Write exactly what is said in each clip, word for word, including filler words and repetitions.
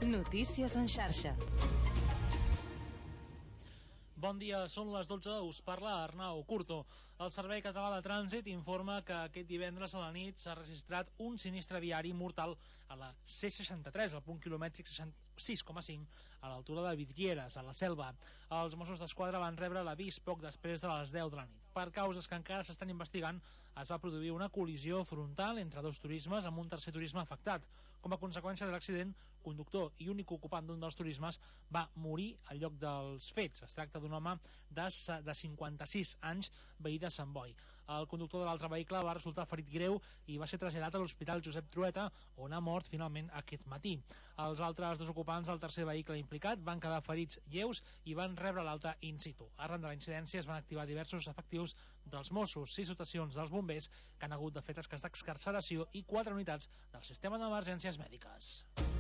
Notícies en xarxa. Bon dia, són les dotze, us parla Arnau Curto. El Servei Català de Trànsit informa que aquest divendres a la nit s'ha registrat un sinistre viari mortal a la C seixanta-tres, al punt quilomètric sis coma cinc, a l'altura de Vidrieres, a la Selva. Els Mossos d'Esquadra van rebre l'avís poc després de les deu de la nit. Per causes que encara s'estan investigant, es va produir una col·lisió frontal entre dos turismes amb un tercer turisme afectat. Com a conseqüència de l'accident, conductor i únic ocupant d'un dels turismes va morir al lloc dels fets. Es tracta d'un home de, de cinquanta-sis anys, veí de Sant Boi. El conductor de l'altre vehicle va resultar ferit greu i va ser traslladat a l'Hospital Josep Trueta, on ha mort finalment aquest matí. Els altres dos ocupants del tercer vehicle implicat van quedar ferits lleus i van rebre l'alta in situ. Arran de la incidència es van activar diversos efectius dels Mossos, sis dotacions dels bombers que han hagut de fer tasques d'excarceració i quatre unitats del sistema d'emergències mèdiques.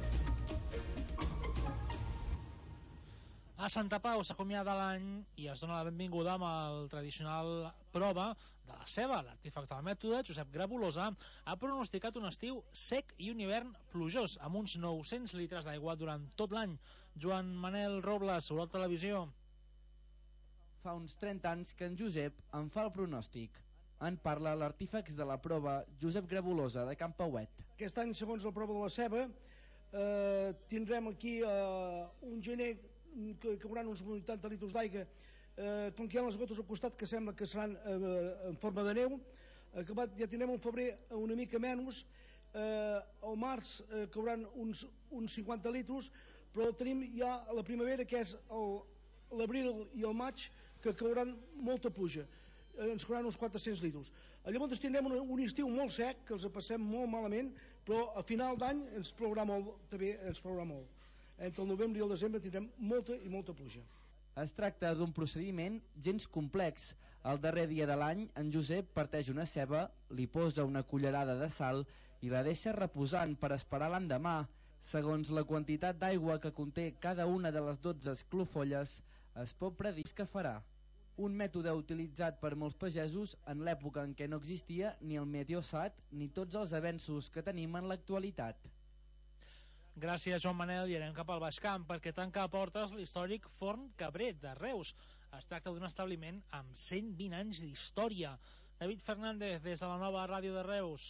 A Santa Pau s'acomiada l'any i es dona la benvinguda amb el tradicional prova de la ceba. L'artífex del mètode, Josep Grabolosa, ha pronosticat un estiu sec i un hivern plujós, amb uns nou-cents litres d'aigua durant tot l'any. Joan Manel Robles, Olot Televisió. Fa uns trenta anys que en Josep en fa el pronòstic. En parla l'artífex de la prova, Josep Grabolosa, de Can Pauet. Aquest any, segons la prova de la ceba, eh, tindrem aquí eh, un gener que cauran uns vuitanta litres d'aigua, eh, com que hi ha les gotes al costat que sembla que seran eh, en forma de neu. Acabat, ja tindrem un febrer una mica menys, eh, al març eh, cauran uns, uns cinquanta litres, però tenim ja la primavera, que és l'abril i el maig, que cauran molta pluja, eh, ens cauran uns quatre-cents litres. Llavors tindrem un, un estiu molt sec, que els passem molt malament, però a final d'any ens plourà molt, també ens plourà molt. Entre el novembre i el desembre tindrem molta i molta pluja. Es tracta d'un procediment gens complex. El darrer dia de l'any, en Josep parteix una ceba, li posa una cullerada de sal i la deixa reposant per esperar l'endemà. Segons la quantitat d'aigua que conté cada una de les dotze esclofolles, es pot predir que farà. Un mètode utilitzat per molts pagesos en l'època en què no existia ni el Meteosat ni tots els avenços que tenim en l'actualitat. Gràcies, Joan Manel, i anem cap al Baix Camp, perquè tanca a portes l'històric Forn Cabrer de Reus. Es tracta d'un establiment amb cent vint anys d'història. David Fernández, des de la nova ràdio de Reus.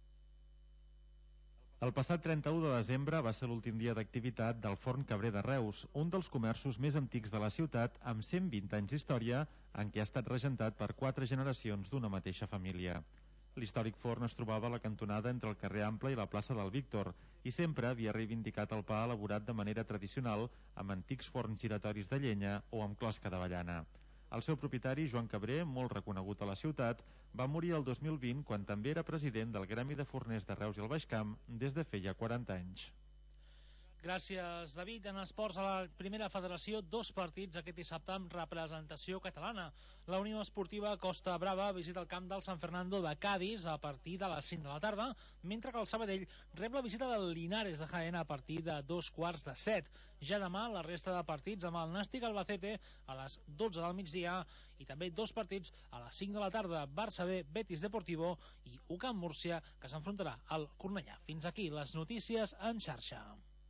El passat trenta-u de desembre va ser l'últim dia d'activitat del Forn Cabrer de Reus, un dels comerços més antics de la ciutat, amb cent vint anys d'història, en què ha estat regentat per quatre generacions d'una mateixa família. L'històric forn es trobava a la cantonada entre el carrer Ample i la plaça del Víctor i sempre havia reivindicat el pa elaborat de manera tradicional amb antics forns giratoris de llenya o amb closca d'avellana. El seu propietari, Joan Cabrer, molt reconegut a la ciutat, va morir el dos mil vint quan també era president del Gremi de Forners de Reus i el Baix Camp des de feia quaranta anys. Gràcies, David. En esports, a la primera federació, dos partits aquest dissabte amb representació catalana. La Unió Esportiva Costa Brava visita el camp del San Fernando de Cádiz a partir de les cinc de la tarda, mentre que el Sabadell rep la visita del Linares de Jaén a partir de dos quarts de set. Ja demà la resta de partits amb el Nàstic Albacete a les dotze del migdia i també dos partits a les cinc de la tarda, Barça B, Betis Deportivo i U C A M Múrcia, que s'enfrontarà al Cornellà. Fins aquí les notícies en xarxa.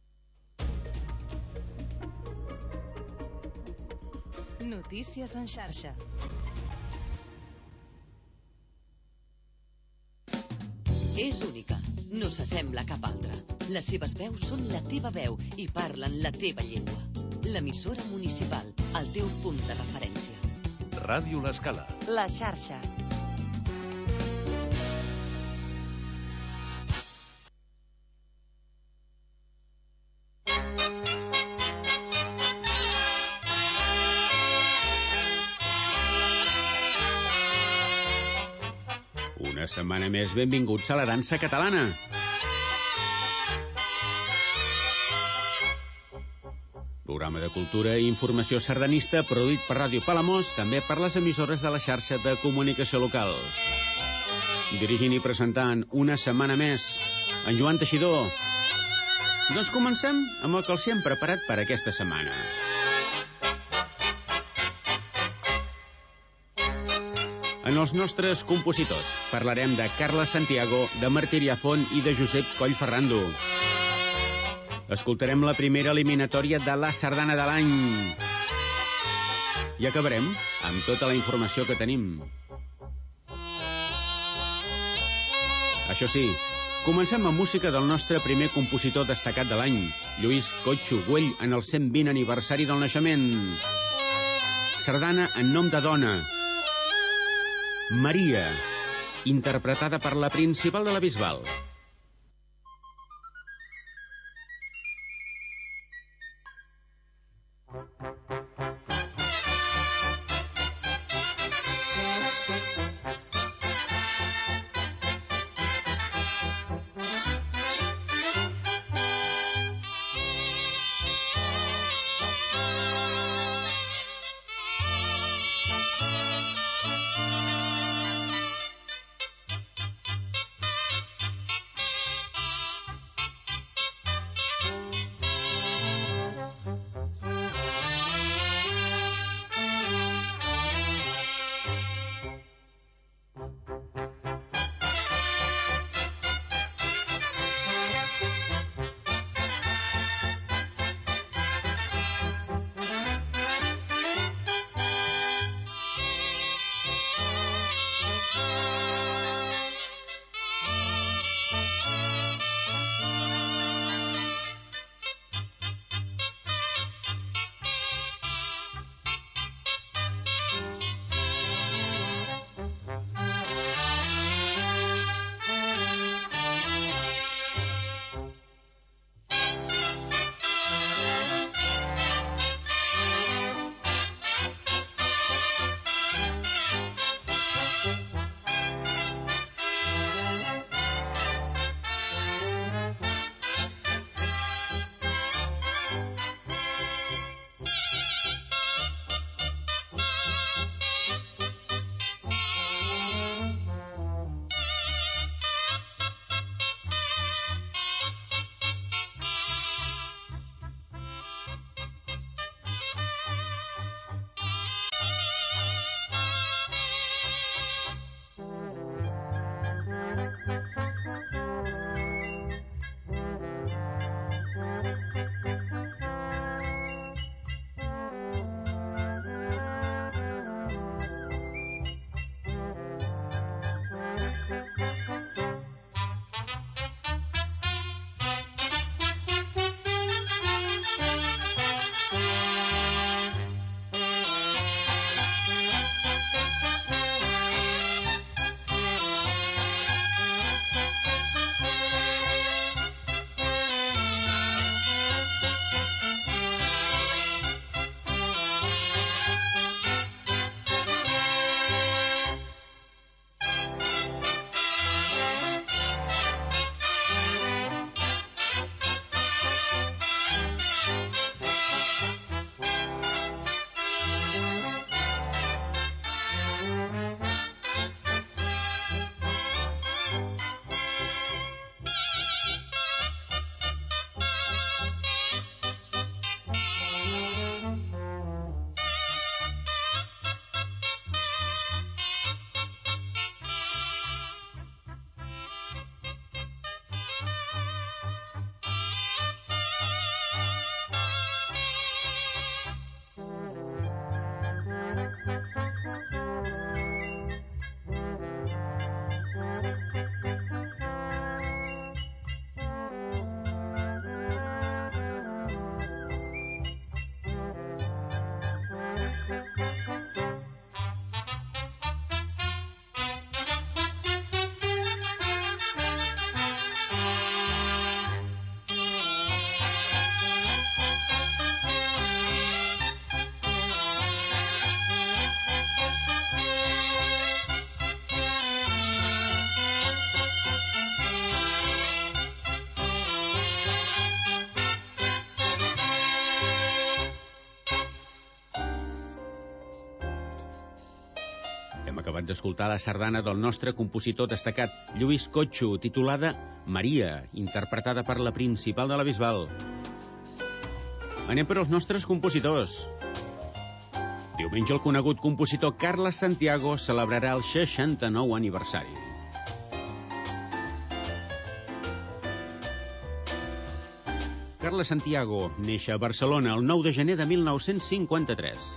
Notícies en xarxa. És única, no s'assembla a cap altra. Les seves veus són la teva veu i parlen la teva llengua. L'emissora municipal, el teu punt de referència. Ràdio L'Escala. La xarxa. Una setmana més, benvinguts a la dansa catalana. Programa de cultura i informació sardanista produït per Ràdio Palamós, també per les emissores de la xarxa de comunicació local. Dirigint i presentant una setmana més, en Joan Teixidor. Doncs comencem amb el que els hem preparat per aquesta setmana. En els nostres compositors parlarem de Carles Santiago, de Martirià Font i de Josep Coll Ferrando. Escoltarem la primera eliminatòria de la sardana de l'any. I acabarem amb tota la informació que tenim. Això sí, comencem amb música del nostre primer compositor destacat de l'any, Lluís Cotxo Güell, en el cent vint aniversari del naixement. Sardana en nom de dona. Maria, interpretada per la principal de la Bisbal. Hem acabat d'escoltar la sardana del nostre compositor destacat, Lluís Cotxo, titulada Maria, interpretada per la principal de la Bisbal. Anem per als nostres compositors. Diumenge el conegut compositor Carles Santiago celebrarà el seixanta-nou aniversari. Carles Santiago neix a Barcelona el nou de gener de mil nou-cents cinquanta-tres.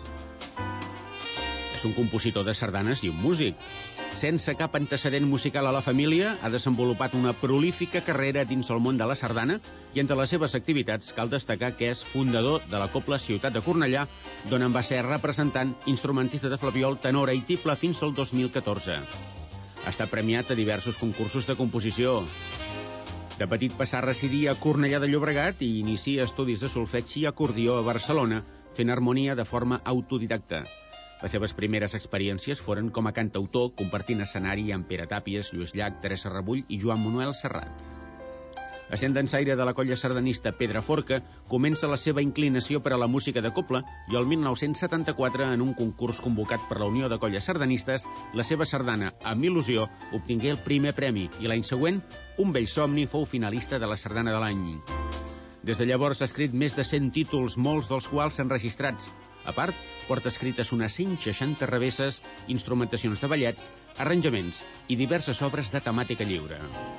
És un compositor de sardanes i un músic. Sense cap antecedent musical a la família, ha desenvolupat una prolífica carrera dins el món de la sardana i entre les seves activitats cal destacar que és fundador de la Cobla Ciutat de Cornellà, d'on en va ser representant, instrumentista de flabiol, tenora i tiple fins al dos mil catorze. Ha estat premiat a diversos concursos de composició. De petit passà a residir a Cornellà de Llobregat i inicia estudis de solfeig i acordió a Barcelona, fent harmonia de forma autodidacta. Les seves primeres experiències foren com a cantautor, compartint escenari amb Pere Tàpies, Lluís Llach, Teresa Rebull i Joan Manuel Serrat. Essent dansaire de la colla sardanista Pedraforca, comença la seva inclinació per a la música de cobla i el mil nou-cents setanta-quatre, en un concurs convocat per la Unió de Colles Sardanistes, la seva sardana, Amb il·lusió, obtingué el primer premi i l'any següent, Un vell somni, fou finalista de la sardana de l'any. Des de llavors ha escrit més de cent títols, molts dels quals enregistrats. A part, porta escrites unes cent seixanta revesses, instrumentacions de ballets, arranjaments i diverses obres de temàtica lliure.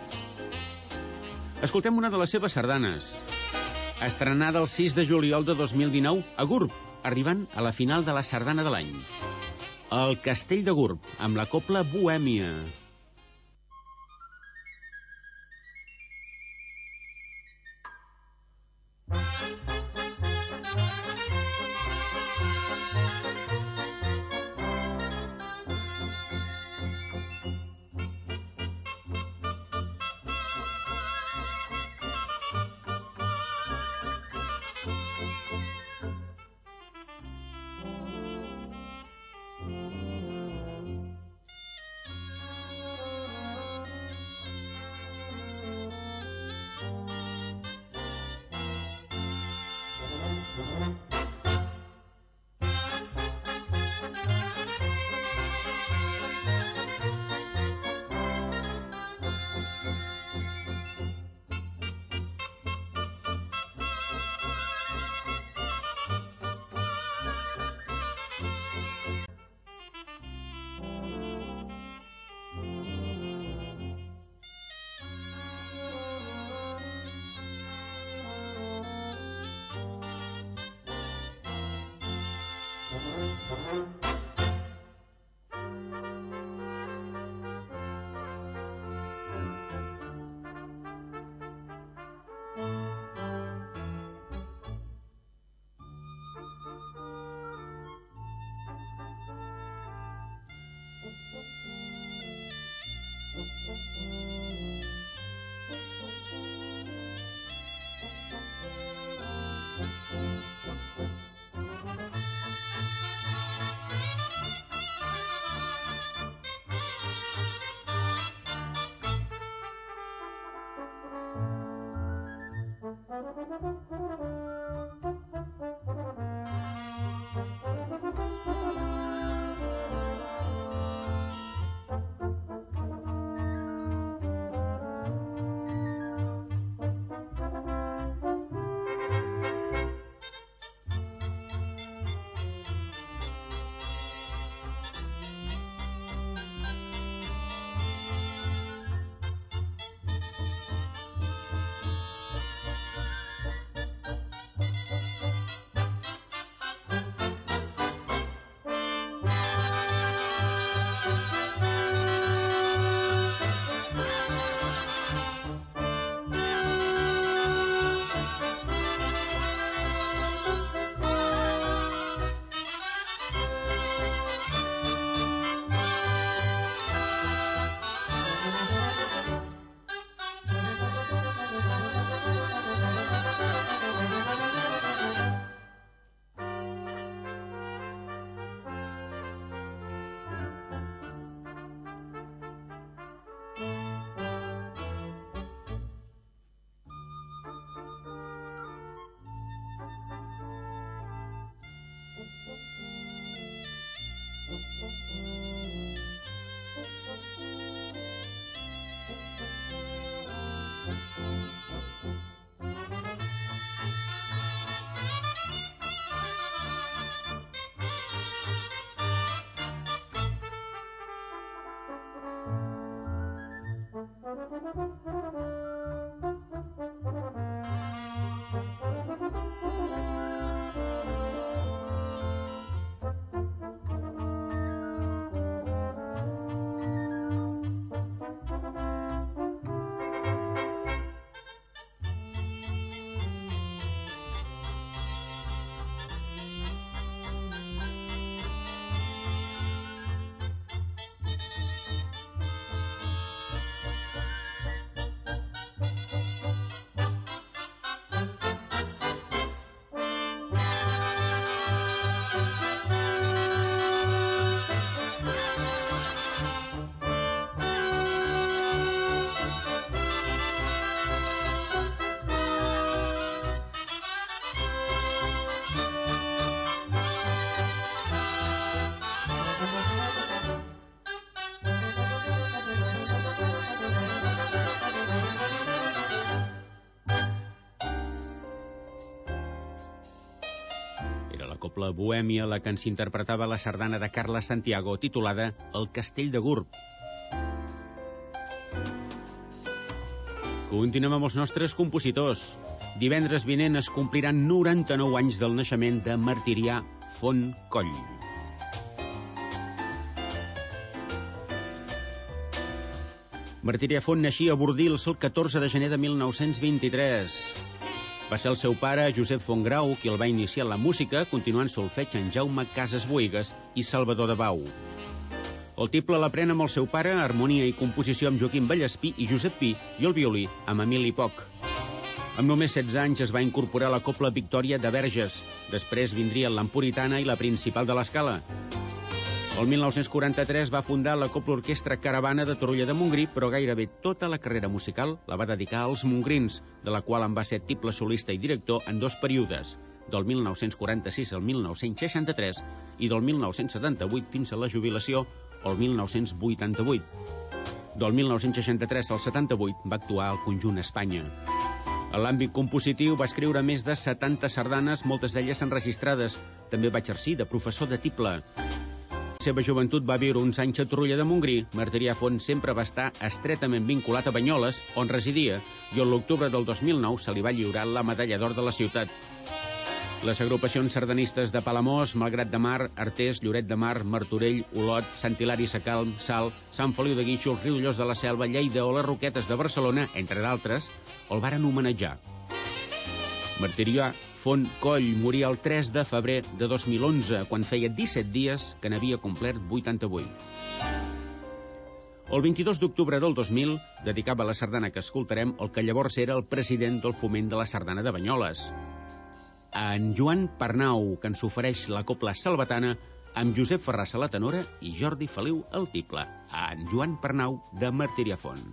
Escoltem una de les seves sardanes, estrenada el sis de juliol de dos mil dinou a Gurb, arribant a la final de la sardana de l'any. El Castell de Gurb, amb la cobla Bohèmia. Thank you. Copla bohèmia, la que ens interpretava la sardana de Carles Santiago, titulada El Castell de Gurb. Continuem amb els nostres compositors. Divendres vinent es compliran noranta-nou anys del naixement de Martirià Font Coll. Martirià Font naixia a Bordils el catorze de gener de mil nou-cents vint-i-tres. Va ser el seu pare, Josep Fontgrau, qui el va iniciar en la música, continuant solfeig en Jaume Casas Boigas i Salvador de Bau. El tiple l'aprèn amb el seu pare, harmonia i composició amb Joaquim Vallespí i Josep Pi, i el violí amb Emili Poch. Amb només setze anys es va incorporar a la Copla Victòria de Verges. Després vindrien l'Emporitana i la Principal de l'Escala. El mil nou-cents quaranta-tres va fundar la Copla Orquestra Caravana de Torroella de Montgrí, però gairebé tota la carrera musical la va dedicar als mongrins, de la qual en va ser tiple solista i director en dos períodes, del mil nou-cents quaranta-sis al mil nou-cents seixanta-tres i del mil nou-cents setanta-vuit fins a la jubilació, el mil nou-cents vuitanta-vuit. Del mil nou-cents seixanta-tres al setanta-vuit va actuar al conjunt Espanya. En l'àmbit compositiu va escriure més de setanta sardanes, moltes d'elles enregistrades. També va exercir de professor de tible. La seva joventut va viure uns anys a Torroella de Montgrí. Martirià Font sempre va estar estretament vinculat a Banyoles, on residia, i l'octubre del dos mil nou se li va lliurar la medalla d'or de la ciutat. Les agrupacions sardanistes de Palamós, Malgrat de Mar, Artés, Lloret de Mar, Martorell, Olot, Sant Hilari Sacalm, Salt, Sant Feliu de Guíxols, Riudellots de la Selva, Lleida o les Roquetes de Barcelona, entre d'altres, el varen homenatjar. Martirià Font Coll moria el tres de febrer de dos mil onze, quan feia disset dies que n'havia complert vuitanta-vuit. El vint-i-dos d'octubre del dos mil dedicava la sardana que escoltarem el que llavors era el president del Foment de la Sardana de Banyoles, a en Joan Pernau, que ens ofereix la Copla Salvatana amb Josep Ferrassa la tenora i Jordi Feliu el tiple, a en Joan Pernau de Martirià Font.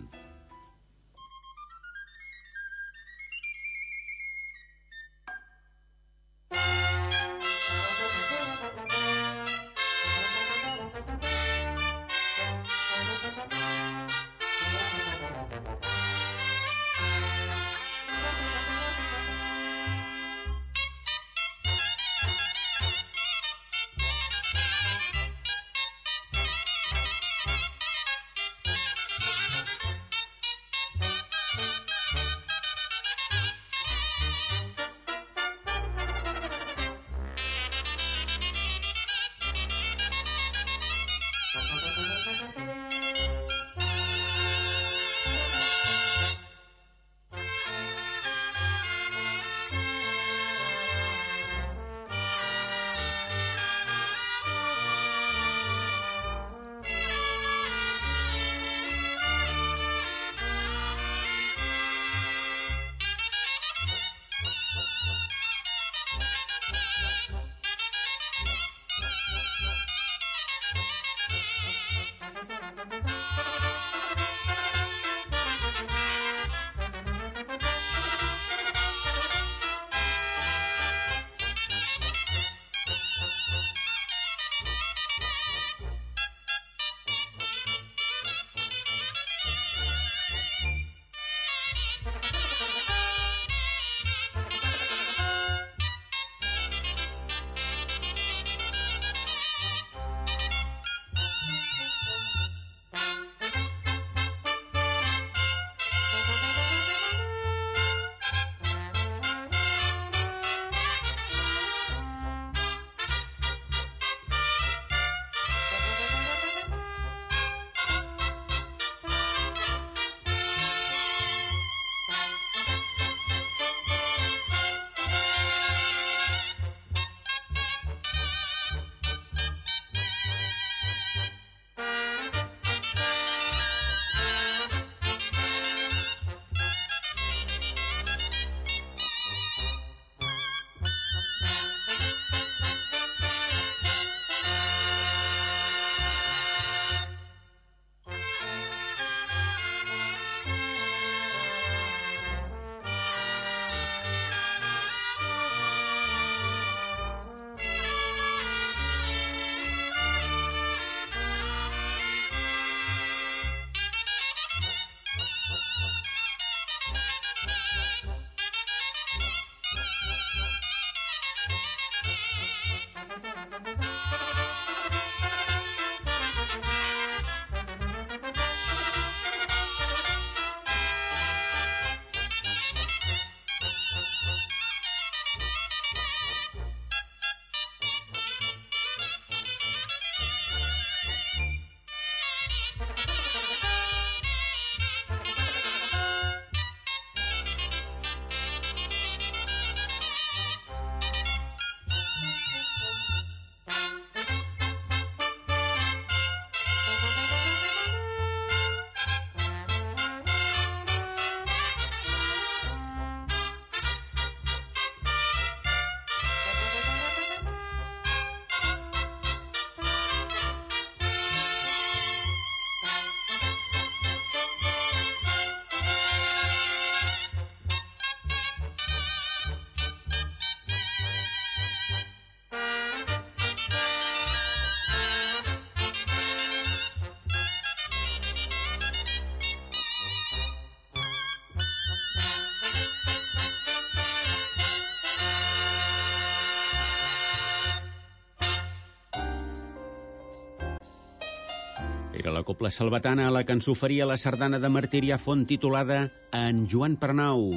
Era la cobla salvatana a la que ens oferia la sardana de Martirià Font titulada En Joan Pernau.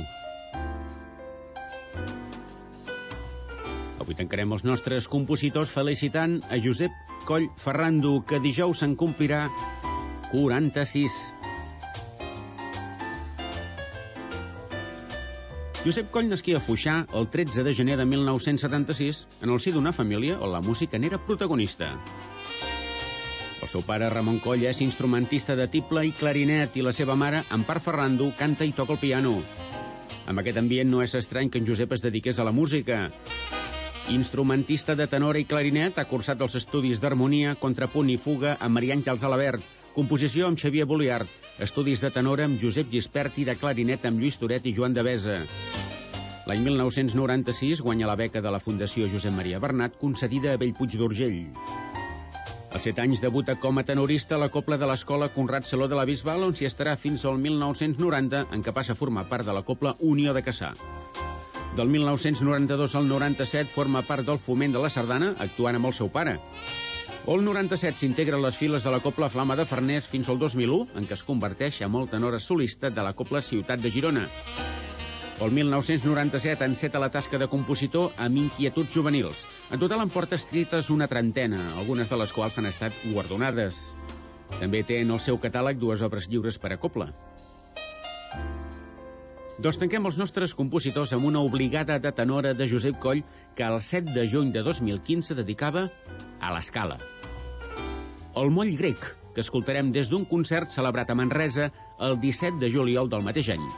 Avui tancarem els nostres compositors felicitant a Josep Coll Ferrando, que dijous se'n complirà quaranta-sis. Josep Coll nasqué a Foixà el tretze de gener de mil nou-cents setanta-sis en el si d'una família on la música n'era protagonista. El seu pare, Ramon Coll, és instrumentista de tible i clarinet i la seva mare, Ampar Ferrando, canta i toca el piano. Amb aquest ambient no és estrany que en Josep es dediqués a la música. Instrumentista de tenora i clarinet, ha cursat els estudis d'harmonia, contrapunt i fuga amb Maria Àngels Alabert, composició amb Xavier Boliart, estudis de tenora amb Josep Gispert i de clarinet amb Lluís Toret i Joan Devesa. L'any mil nou-cents noranta-sis guanya la beca de la Fundació Josep Maria Bernat, concedida a Bellpuig d'Urgell. Als set anys debuta com a tenorista a la cobla de l'escola Conrad Saló de la Bisbal, on s'hi estarà fins al mil nou-cents noranta, en què passa a formar part de la cobla Unió de Cassà. Del mil nou-cents noranta-dos al noranta-set forma part del Foment de la Sardana, actuant amb el seu pare. El noranta-set s'integra a les files de la cobla Flama de Farners fins al dos mil u, en què es converteix en el tenor solista de la cobla Ciutat de Girona. El mil nou-cents noranta-set enceta la tasca de compositor amb Inquietuds juvenils. En total en porta escrites una trentena, algunes de les quals han estat guardonades. També té en el seu catàleg dues obres lliures per a cobla. Doncs tanquem els nostres compositors amb una obligada de tenora de Josep Coll que el set de juny de dos mil quinze dedicava a l'Escala. El moll grec, que escoltarem des d'un concert celebrat a Manresa el disset de juliol del mateix any.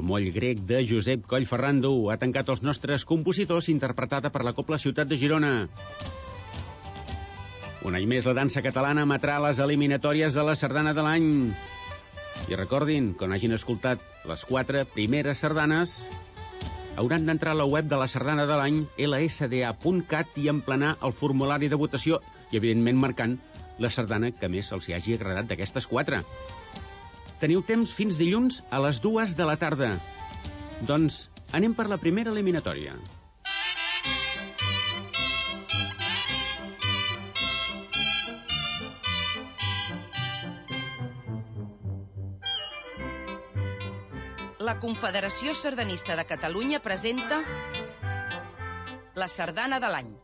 Moll grec de Josep Collferrando ha tancat els nostres compositors, interpretada per la Cobla Ciutat de Girona. Un any més la dansa catalana emetrà les eliminatòries de la sardana de l'any. I recordin, quan hagin escoltat les quatre primeres sardanes, hauran d'entrar a la web de la sardana de l'any, ela esse de a punt cat, i emplenar el formulari de votació i, evidentment, marcant la sardana que més els hi hagi agradat d'aquestes quatre. Teniu temps fins dilluns a les dues de la tarda. Doncs anem per la primera eliminatòria. La Confederació Sardanista de Catalunya presenta la sardana de l'any.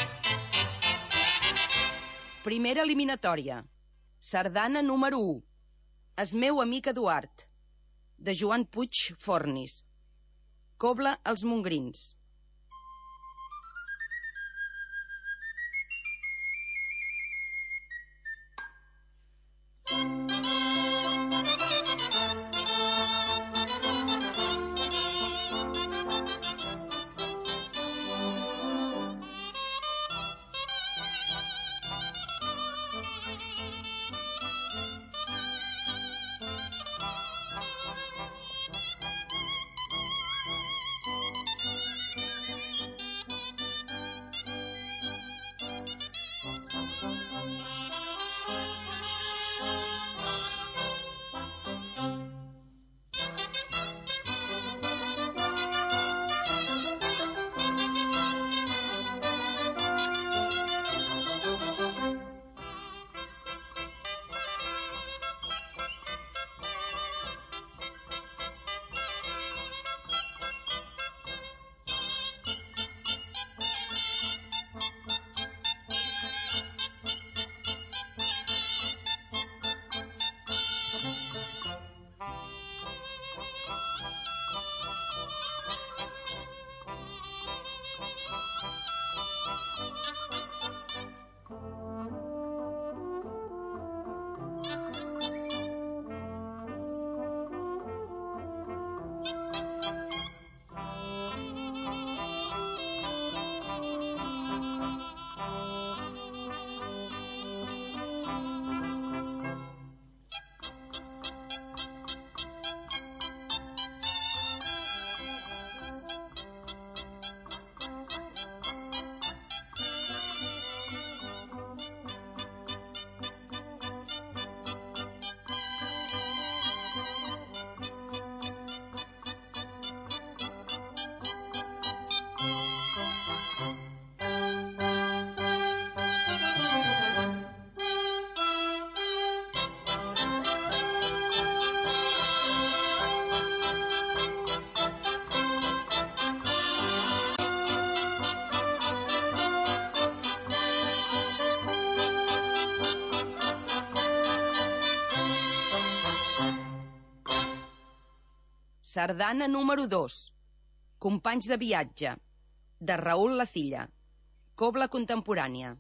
Primera eliminatòria. Sardana número u. Es meu amic Eduard, de Joan Puig Fornis. Cobla els Mongrins. Sardana número dos. Companys de viatge, de Raül Lacilla. Cobla contemporània.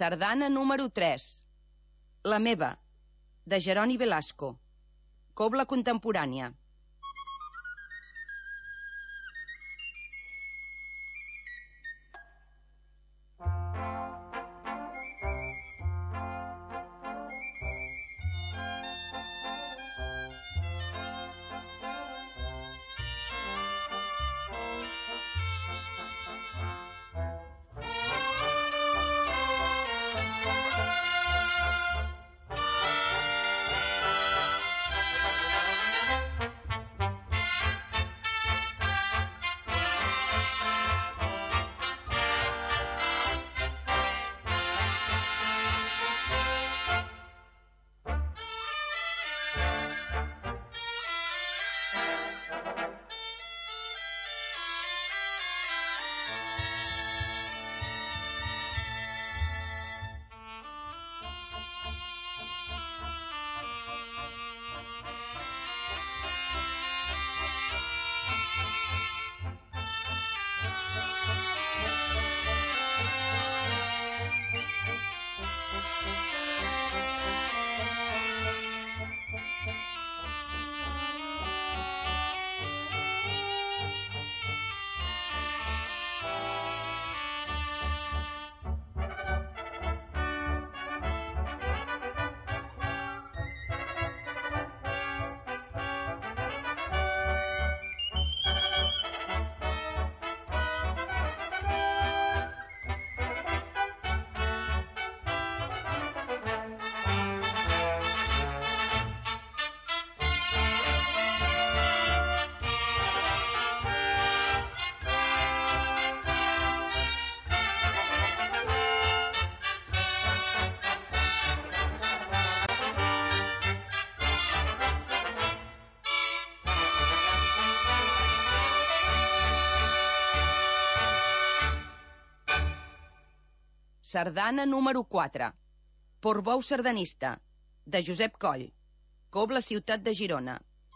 Sardana número tres. La meva, de Jeroni Velasco. Cobla contemporània. Sardana número quatre. Portbou sardanista, de Josep Coll. Cobla ciutat de Girona.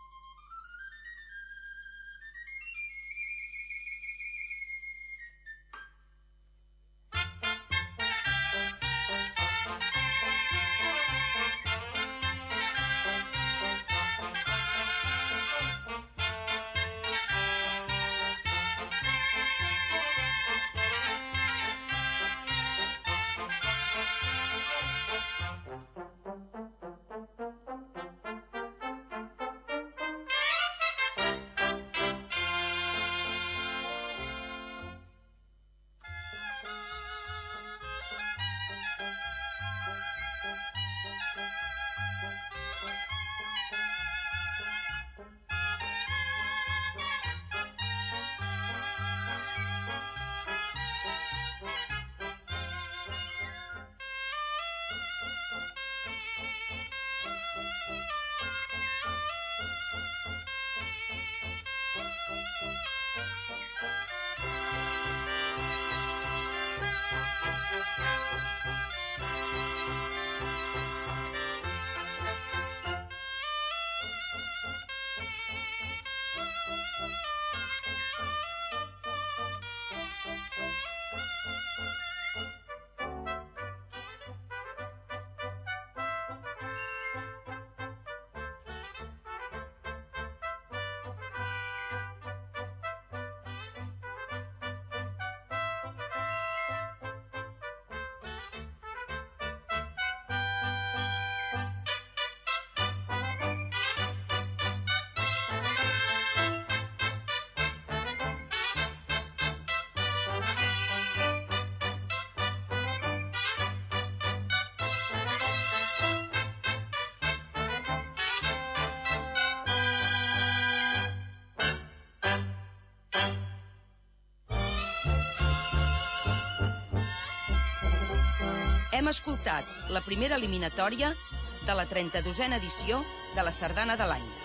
Hem escoltat la primera eliminatòria de la trenta-dosena edició de la Sardana de l'any.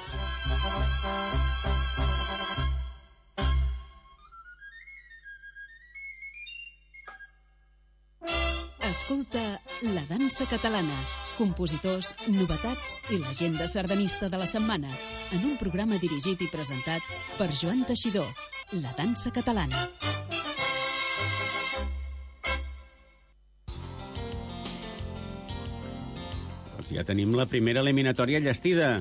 Escolta La dansa catalana, compositors, novetats i l'agenda sardanista de la setmana, en un programa dirigit i presentat per Joan Teixidor. La dansa catalana. ja tenim la primera eliminatòria llestida.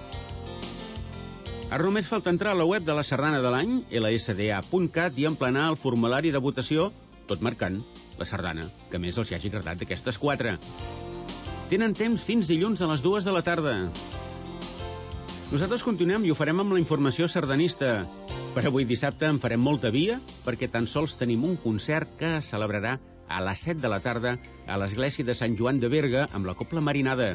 Ara només falta entrar a la web de la Sardana de l'any, ela esse de a punt cat, i emplenar el formulari de votació, tot marcant la sardana que més els hi hagi agradat d'aquestes quatre. Tenen temps fins dilluns a les dues de la tarda. Nosaltres continuem i ho farem amb la informació sardanista. Per avui dissabte en farem molta via, perquè tan sols tenim un concert que es celebrarà a les set de la tarda a l'església de Sant Joan de Berga amb la Cobla Marinada.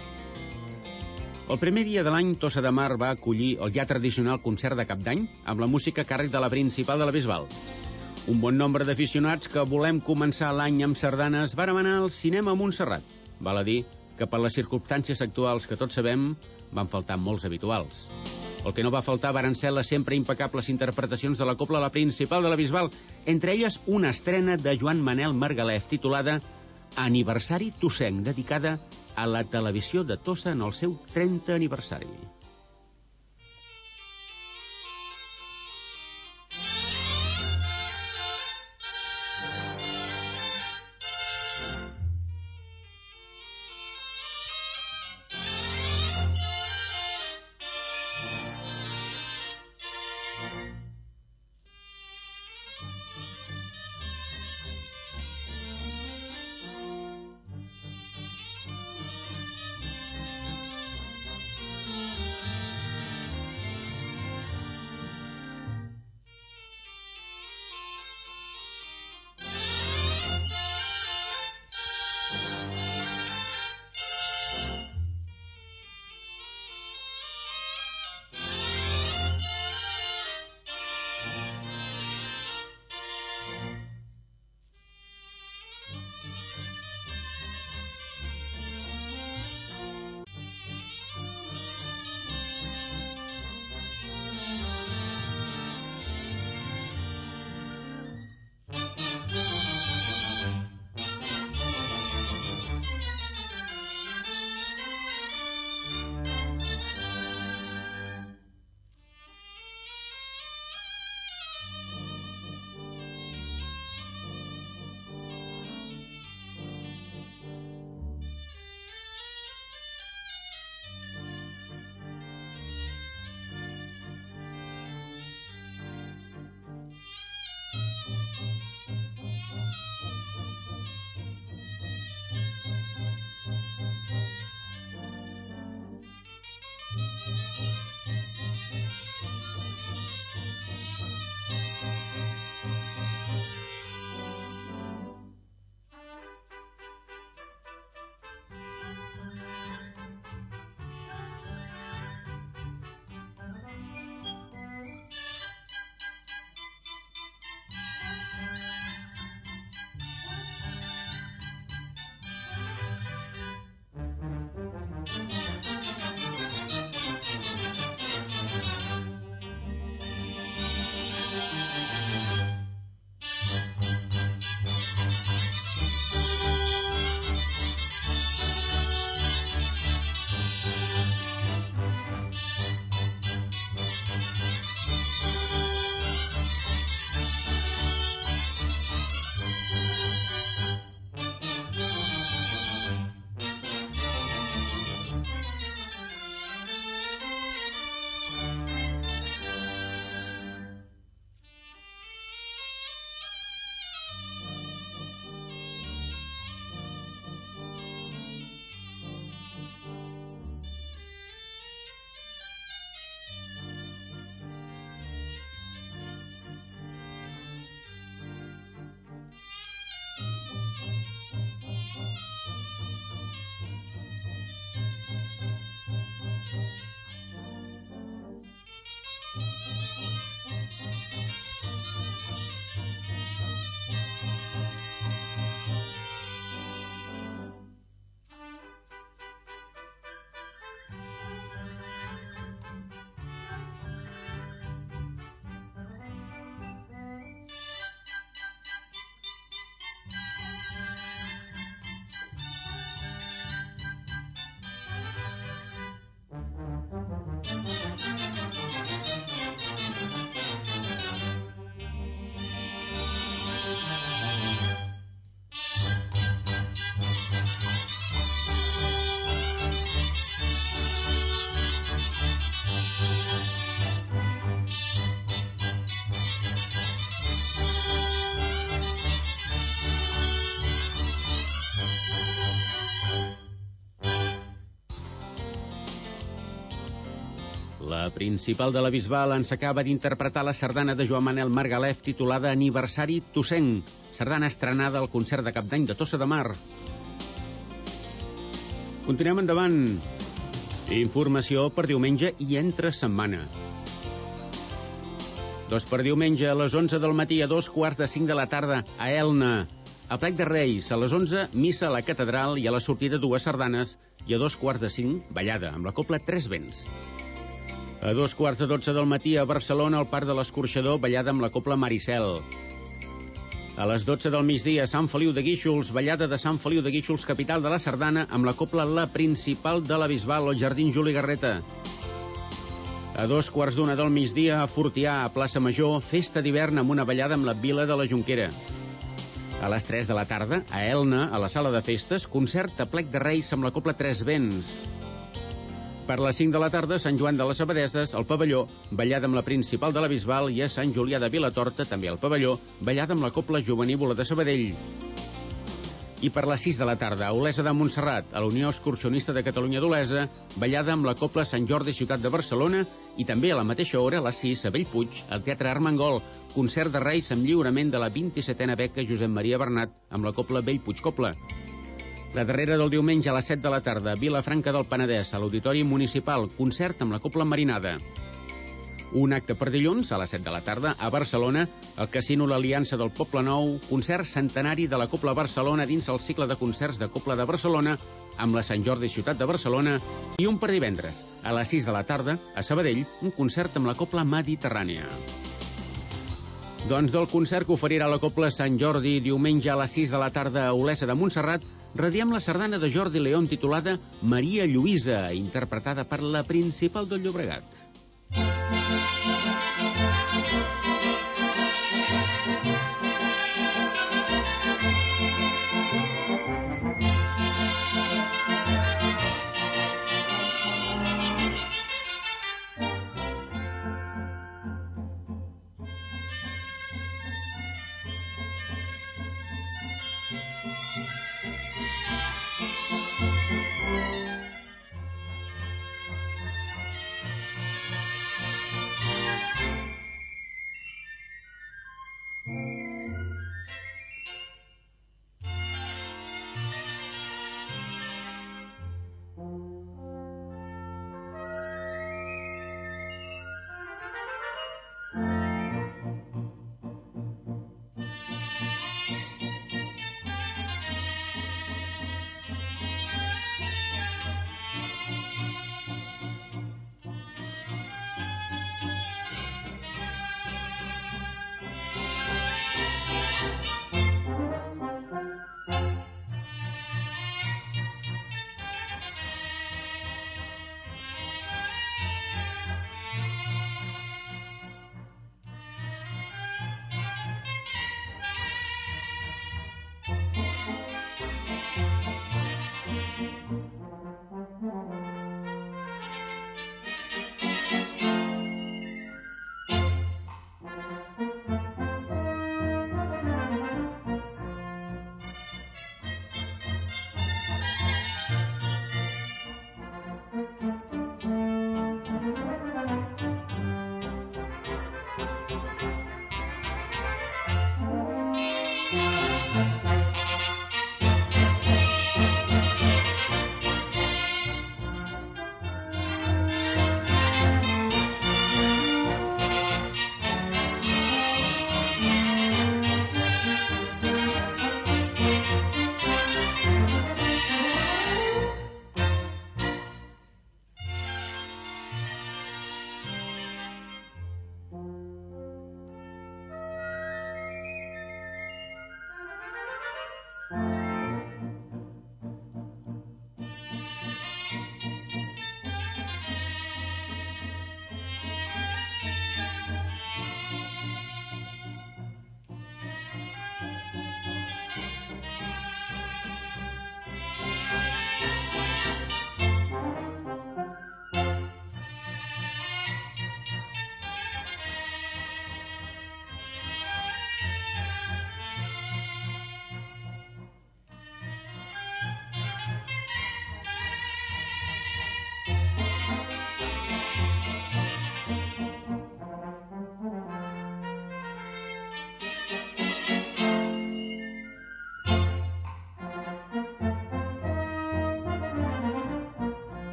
El primer dia de l'any, Tossa de Mar va acollir el ja tradicional concert de Cap d'Any amb la música a càrrec de la Principal de la Bisbal. Un bon nombre d'aficionats que volem començar l'any amb sardanes vàrem anar al cinema a Montserrat. Val a dir que per les circumstàncies actuals que tots sabem van faltar molts habituals. El que no va faltar varen ser les sempre impecables interpretacions de la Cobla La Principal de la Bisbal, entre elles una estrena de Joan Manel Margalef titulada Aniversari Tossenc, dedicada a la televisió de Tossa en el seu trenta aniversari. La principal de la Bisbal ens acaba d'interpretar la sardana de Joan Manel Margalef titulada Aniversari Tossenc, sardana estrenada al concert de Cap d'Any de Tossa de Mar. Continuem endavant. Informació per diumenge i entre setmana. Doncs per diumenge a les onze del matí a dos quarts de cinc de la tarda a Elna. A Plec de Reis, a les onze, missa a la catedral i a la sortida dues sardanes i a dos quarts de cinc, ballada amb la cobla Tres Vents. A dos quarts de dotze del matí a Barcelona, al Parc de l'Escorxador, ballada amb la cobla Maricel. A les dotze del migdia a Sant Feliu de Guíxols, ballada de Sant Feliu de Guíxols, capital de la sardana, amb la cobla La Principal de la Bisbal al Jardí Juli Garreta. A dos quarts d'una del migdia a Fortià, a Plaça Major, festa d'hivern amb una ballada amb la Vila de la Jonquera. A les tres de la tarda, a Elna, a la sala de festes, concert a Plec de Reis amb la cobla Tres Vents. Per les cinc de la tarda, a Sant Joan de les Abadeses, al pavelló, ballada amb la Principal de la Bisbal, i a Sant Julià de Vilatorta, també al pavelló, ballada amb la cobla Jovenívola de Sabadell. I per les sis de la tarda, a Olesa de Montserrat, a la Unió Excursionista de Catalunya d'Olesa, ballada amb la cobla Sant Jordi Ciutat de Barcelona, i també a la mateixa hora, a les sis, a Bellpuig, al Teatre Armengol, concert de Reis amb lliurament de la vint-i-setena beca Josep Maria Bernat amb la cobla Bellpuig Cobla. La darrera del diumenge a les set de la tarda, a Vilafranca del Penedès, a l'Auditori Municipal, concert amb la cobla Marinada. Un acte per dilluns, a les set de la tarda, a Barcelona, al Casino l'Aliança del Poble Nou, concert centenari de la Cobla Barcelona dins el cicle de concerts de Cobla de Barcelona, amb la Sant Jordi Ciutat de Barcelona, i un per divendres, a les sis de la tarda, a Sabadell, un concert amb la Cobla Mediterrània. Doncs del concert que oferirà la Cobla Sant Jordi diumenge a les sis de la tarda a Olesa de Montserrat, radiem la sardana de Jordi León titulada Maria Lluïsa, interpretada per la Principal del Llobregat.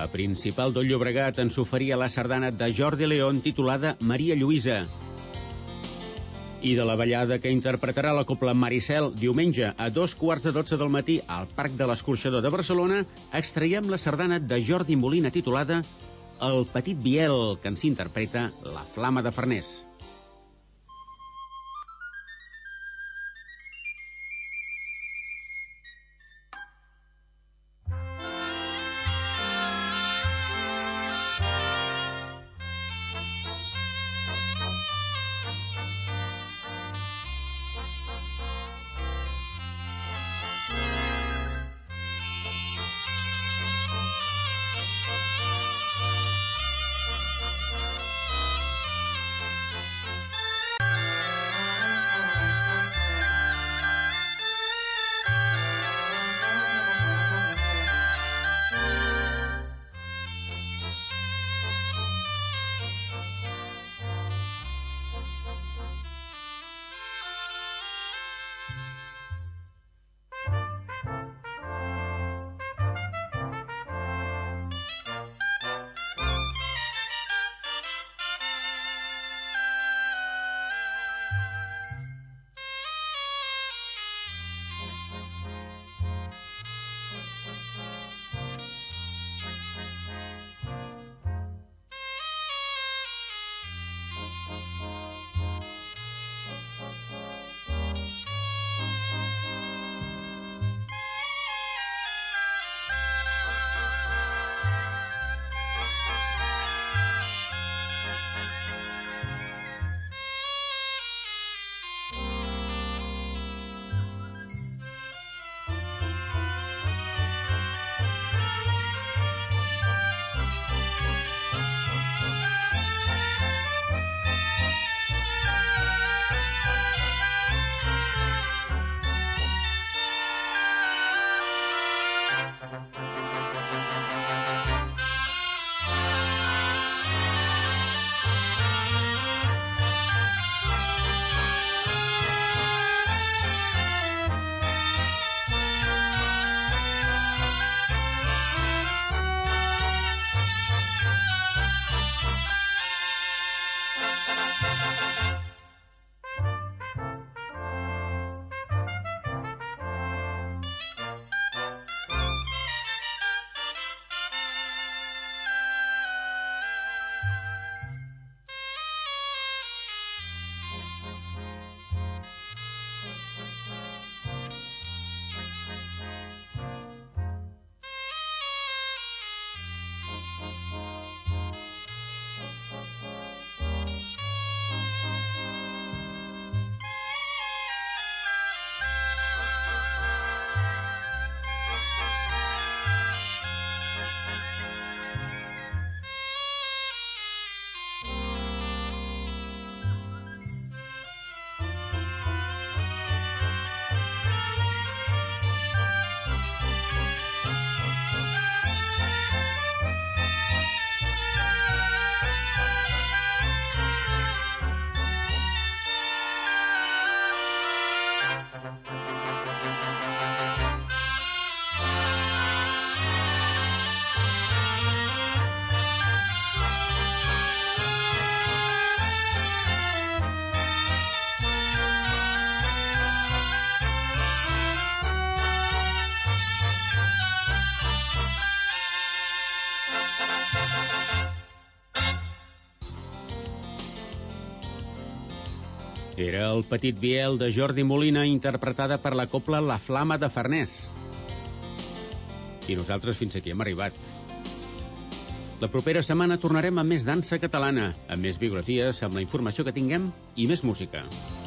La Principal del Llobregat ens oferia la sardana de Jordi León titulada Maria Lluïsa. I de la ballada que interpretarà la Cobla Maricel diumenge a dos quarts de dotze del matí al Parc de l'Escorxador de Barcelona, extraiem la sardana de Jordi Molina titulada El Petit Biel, que ens interpreta la Flama de Farners. Era el Petit Biel de Jordi Molina, interpretada per la cobla La Flama de Farners. I nosaltres fins aquí hem arribat. La propera setmana tornarem amb més dansa catalana, amb més biografies, amb la informació que tinguem i més música.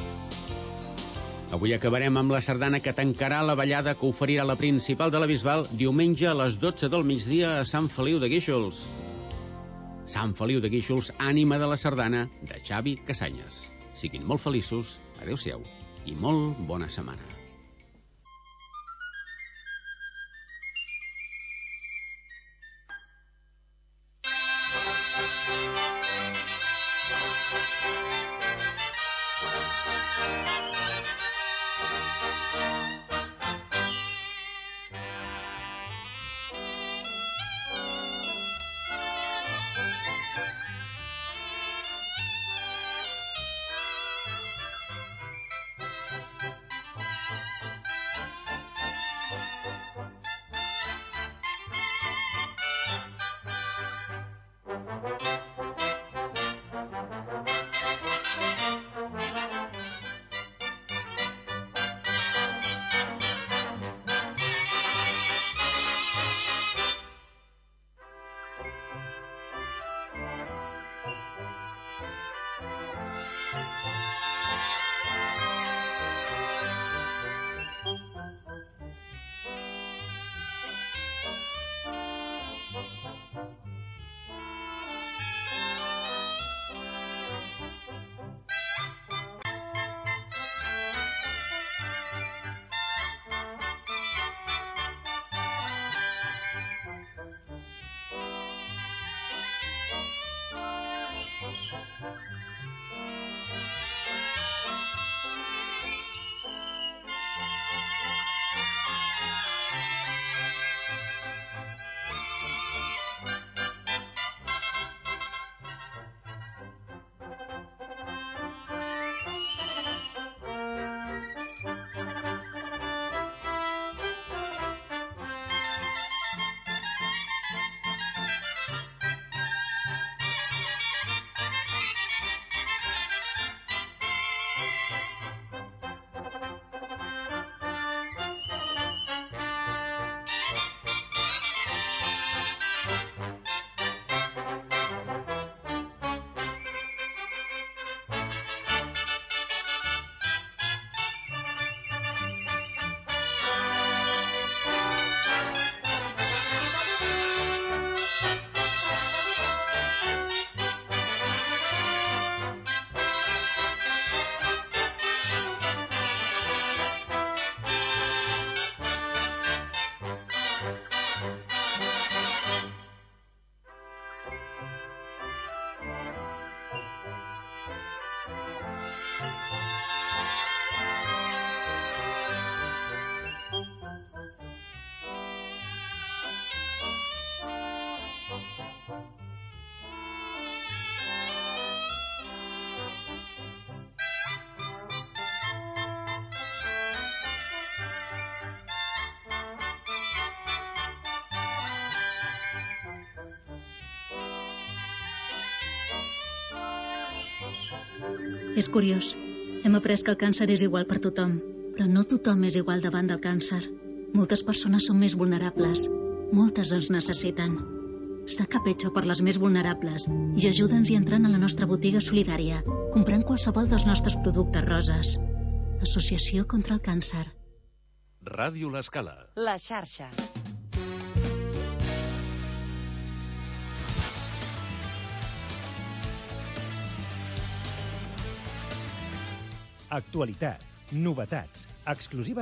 Avui acabarem amb la sardana que tancarà la ballada que oferirà la Principal de la Bisbal diumenge a les dotze del migdia a Sant Feliu de Guíxols. Sant Feliu de Guíxols, ànima de la sardana, de Xavi Casanyes. Siguin molt feliços, adeu-siau i molt bona setmana. És curiós. Hem après que el càncer és igual per tothom, però no tothom és igual davant del càncer. Moltes persones són més vulnerables. Moltes ens necessiten. Saca pecho per les més vulnerables i ajuda'ns-hi entrant a la nostra botiga solidària, comprant qualsevol dels nostres productes roses. Associació contra el càncer. Ràdio L'Escala. La xarxa. Actualitat, novetats, exclusiva